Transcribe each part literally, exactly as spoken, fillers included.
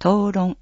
討論。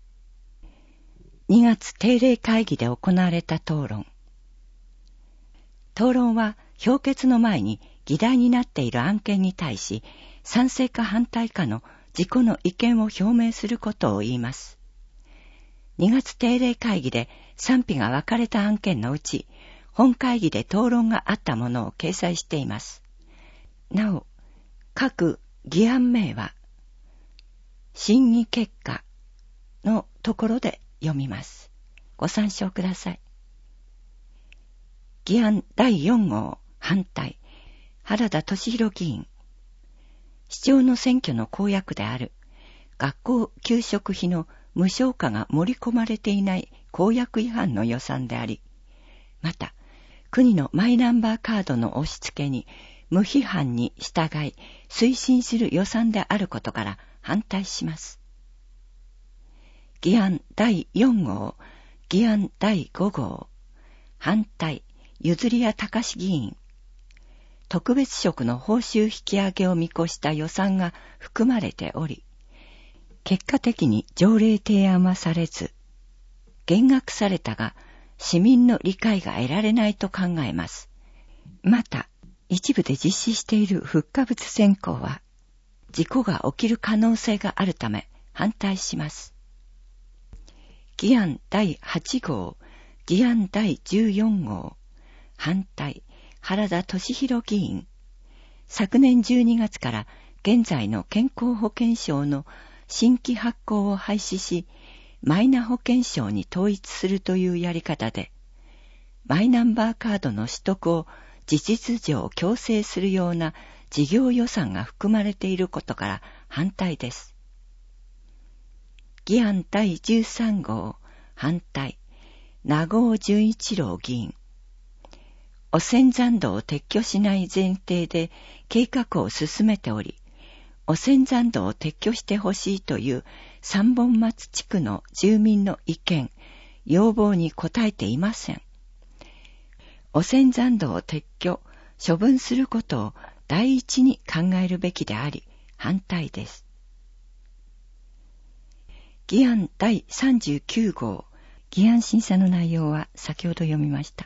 にがつ定例会議で行われた討論。討論は評決の前に議題になっている案件に対し、賛成か反対かの自己の意見を表明することを言います。にがつ定例会議で賛否が分かれた案件のうち、本会議で討論があったものを掲載しています。なお、各議案名は、審議結果のところで読みます。ご参照ください。議案だいよん号反対、原田俊弘議員。市長の選挙の公約である学校給食費の無償化が盛り込まれていない公約違反の予算であり、また国のマイナンバーカードの押し付けに無批判に従い推進する予算であることから反対します。議案だいよん号、議案だいご号、反対、譲谷隆議員。特別職の報酬引き上げを見越した予算が含まれており、結果的に条例提案はされず、減額されたが市民の理解が得られないと考えます。また、一部で実施している復価物選考は、事故が起きる可能性があるため反対します。議案だいはち号、議案だいじゅうよん号、反対、原田俊弘議員。昨年じゅうにがつから現在の健康保険証の新規発行を廃止し、マイナ保険証に統一するというやり方で、マイナンバーカードの取得を事実上強制するような事業予算が含まれていることから反対です。議案だいじゅうさん号、反対、名郷純一郎議員。汚染残土を撤去しない前提で計画を進めており、汚染残土を撤去してほしいという三本松地区の住民の意見、要望に応えていません。汚染残土を撤去、処分することを第一に考えるべきであり、反対です。議案だいさんじゅうきゅう号、議案審査の内容は先ほど読みました。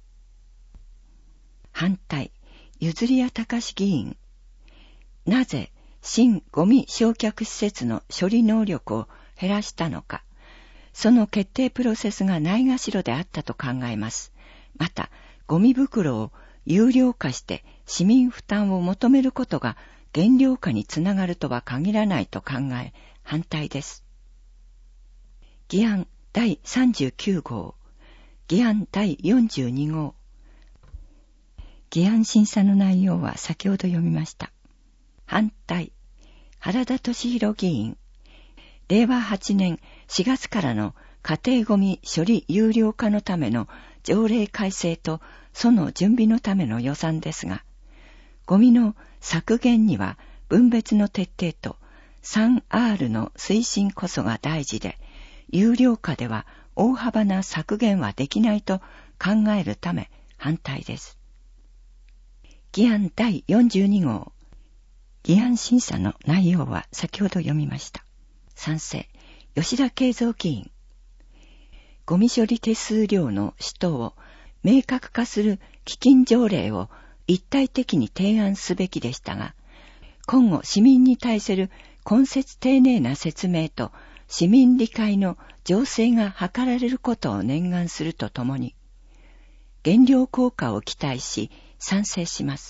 反対、譲谷隆議員。なぜ新ゴミ焼却施設の処理能力を減らしたのか、その決定プロセスがないがしろであったと考えます。また、ゴミ袋を有料化して市民負担を求めることが減量化につながるとは限らないと考え、反対です。議案だいさんじゅうきゅう号、議案だいよんじゅうに号。議案審査の内容は先ほど読みました。反対、原田俊弘議員。れいわはちねんしがつからの家庭ゴミ処理有料化のための条例改正とその準備のための予算ですが、ゴミの削減には分別の徹底と スリーアール の推進こそが大事で、有料化では大幅な削減はできないと考えるため反対です。議案だいよんじゅうに号。議案審査の内容は先ほど読みました。賛成、吉田慶三議員。ゴミ処理手数料の使途を明確化する基金条例を一体的に提案すべきでしたが、今後市民に対する根節丁寧な説明と市民理解の醸成が図られることを念願するとともに、減量効果を期待し賛成します。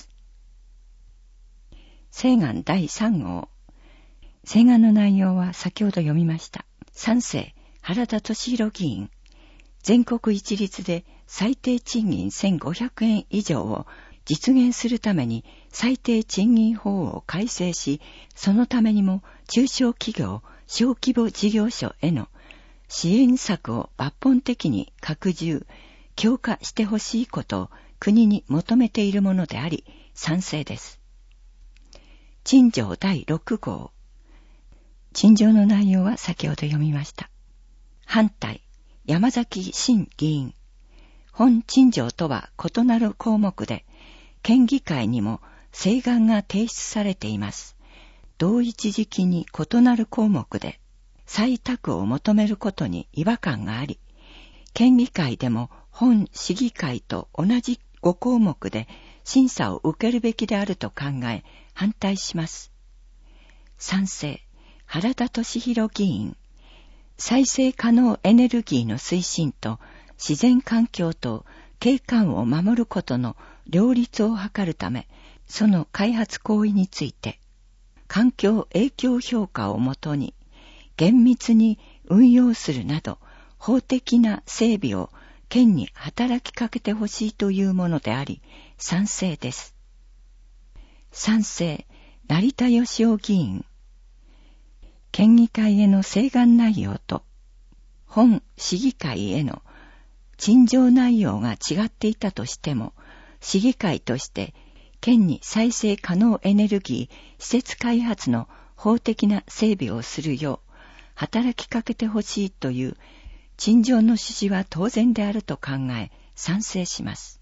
請願だいさん号。請願の内容は先ほど読みました。賛成、原田俊弘議員。全国一律で最低賃金せんごひゃくえん以上を実現するために最低賃金法を改正し、そのためにも中小企業、小規模事業所への支援策を抜本的に拡充、強化してほしいことを国に求めているものであり、賛成です。陳情だいろく号。陳情の内容は先ほど読みました。反対、山崎真議員。本陳情とは異なる項目で、県議会にも請願が提出されています。同一時期に異なる項目で、 採択を求めることに違和感があり、県議会でも本市議会と同じご項目で審査を受けるべきであると考え反対します。賛成、原田俊弘議員。再生可能エネルギーの推進と自然環境と景観を守ることの両立を図るため、その開発行為について、環境影響評価をもとに厳密に運用するなど、法的な整備を県に働きかけてほしいというものであり、賛成です。賛成、成田義夫議員。県議会への請願内容と本市議会への陳情内容が違っていたとしても、市議会として県に再生可能エネルギー施設開発の法的な整備をするよう働きかけてほしいという陳情の趣旨は当然であると考え賛成します。